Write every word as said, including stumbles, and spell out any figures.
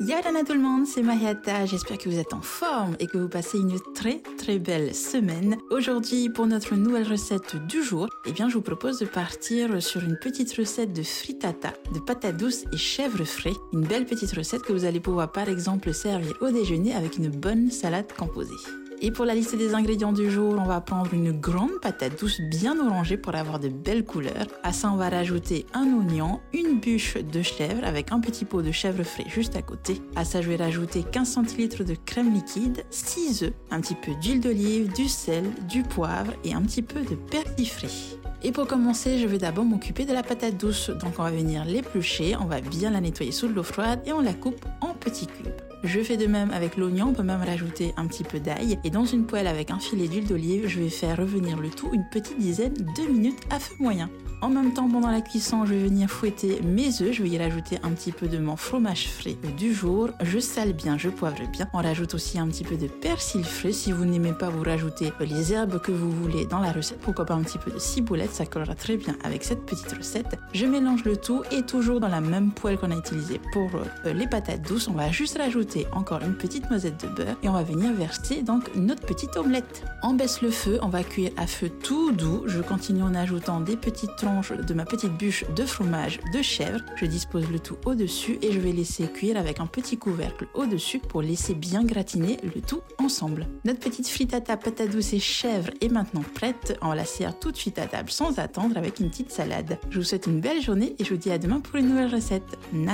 Yalana tout le monde, c'est Mariata, j'espère que vous êtes en forme et que vous passez une très très belle semaine. Aujourd'hui, pour notre nouvelle recette du jour, eh bien, je vous propose de partir sur une petite recette de frittata, de patates douces et chèvre frais. Une belle petite recette que vous allez pouvoir par exemple servir au déjeuner avec une bonne salade composée. Et pour la liste des ingrédients du jour, on va prendre une grande patate douce bien orangée pour avoir de belles couleurs. À ça, on va rajouter un oignon, une bûche de chèvre avec un petit pot de chèvre frais juste à côté. À ça, je vais rajouter quinze centilitres de crème liquide, six œufs, un petit peu d'huile d'olive, du sel, du poivre et un petit peu de persil frais. Et pour commencer, je vais d'abord m'occuper de la patate douce. Donc on va venir l'éplucher, on va bien la nettoyer sous de l'eau froide et on la coupe en petits cubes. Je fais de même avec l'oignon, on peut même rajouter un petit peu d'ail. Et dans une poêle avec un filet d'huile d'olive, je vais faire revenir le tout une petite dizaine de minutes à feu moyen. En même temps, pendant la cuisson, je vais venir fouetter mes œufs. Je vais y rajouter un petit peu de mon fromage frais du jour. Je sale bien, je poivre bien. On rajoute aussi un petit peu de persil frais. Si vous n'aimez pas, vous rajoutez les herbes que vous voulez dans la recette. Pourquoi pas un petit peu de ciboulette, ça collera très bien avec cette petite recette. Je mélange le tout et toujours dans la même poêle qu'on a utilisée pour euh, les patates douces, on va juste rajouter encore une petite noisette de beurre et on va venir verser donc notre petite omelette. On baisse le feu, on va cuire à feu tout doux. Je continue en ajoutant des petites tranches de ma petite bûche de fromage de chèvre. Je dispose le tout au-dessus et je vais laisser cuire avec un petit couvercle au-dessus pour laisser bien gratiner le tout ensemble. Notre petite frittata patate douce et chèvre est maintenant prête. On la sert tout de suite à table sans attendre avec une petite salade. Je vous souhaite une belle journée et je vous dis à demain pour une nouvelle recette.